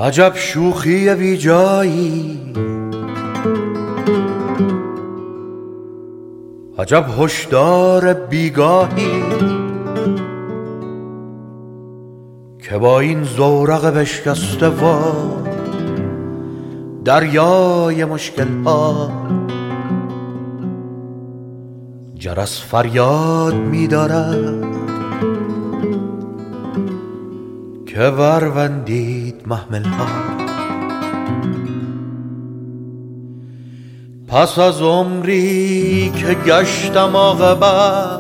عجب شوخی بی جایی، عجب هشدار بیگاهی که با این زورق بشکسته و دریای مشکل ها جرس فریاد می دارد که بروندید محمل ها. پس از عمری که گشتم عاقبت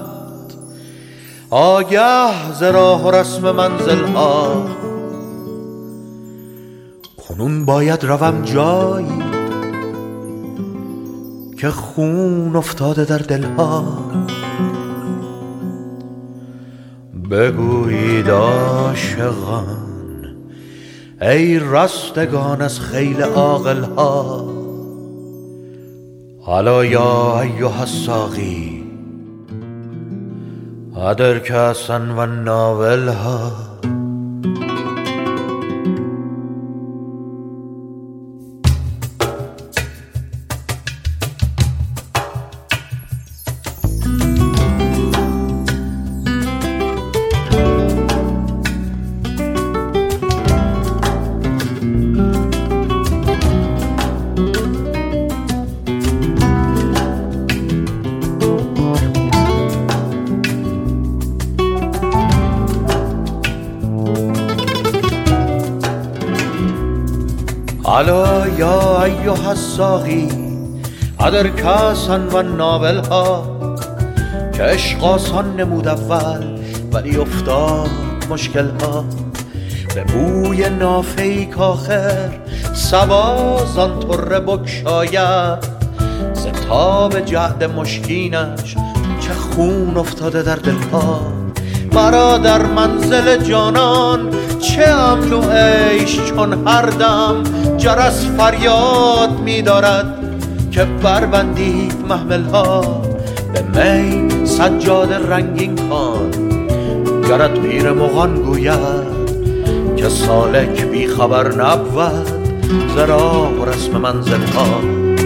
آگه ز راه و رسم منزل ها، کنون باید روم جایی که خون افتاده در دلها. بگویید عاشقان ای رستگان از خیل عاقل ها، الا یا ایها الساقی ادر کأسا و ناولها. الا یا ایها الساقی ادر کأسا و ناولها، که عشق آسان نمود اول ولی افتاد مشکل ها. به بوی نافه‌ای کآخر صبا زان طره بگشاید، ز تاب جعد مشکینش چه خون افتاده در دلها. مرا در منزل جانان چه امن و عیش چون هر دم جرس فریاد می دارد که بربندید محمل ها. به می سجاد رنگین کن گرت پیر مغان گوید که سالک بی خبر نبود ز راه و رسم منزل ها.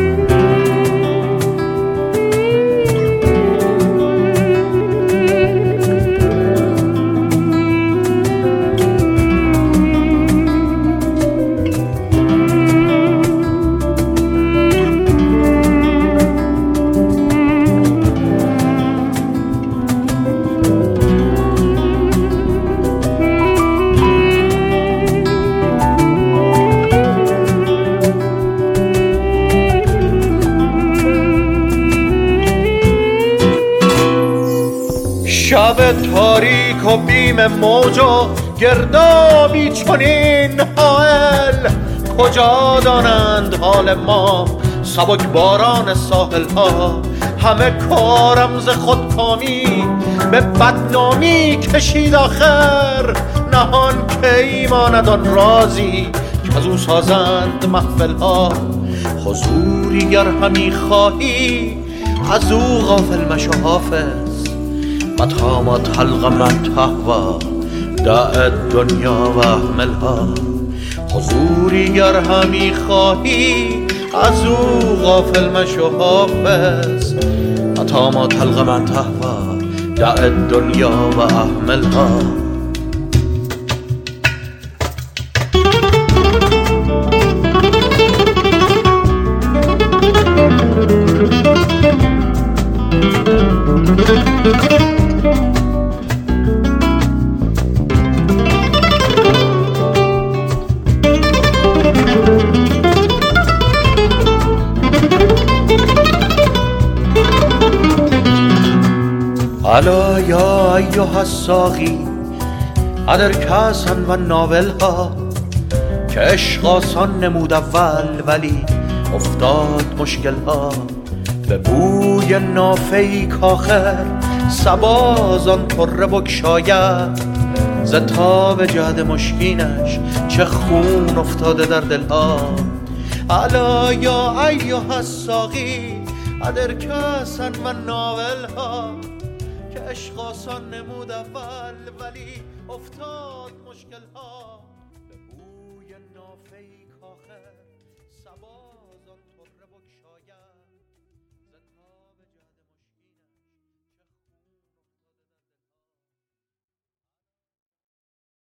شب تاریک و بیم موج و گردابی چنین حائل، کجا دانند حال ما سبک باران ساحل ها. همه کارم ز خودکامی به بدنامی کشید آخر، نهان کی ماند آن رازی که از او سازند محفل ها. حضوری گر همی خواهی از او غافل مشو حافظ، متى ما تلقى من تهوى دع الدنیا و اهملها. حضوری گر همی خواهی از او غافل مشو حافظ، متى ما تلقى من تهوى دع الدنیا و اهملها. الا یا ایها الساقی ادر کأسا و ناولها، که عشق آسان نمود اول ولی افتاد مشکل ها. به بوی نافه‌ای کآخر صبا زان طره بگشاید، ز تاب جعد مشکینش چه خون افتاده در دلها. الا یا ایها الساقی ادر کأسا و ناولها، که عشق آسان نمود اول ولی افتاد مشکل ها.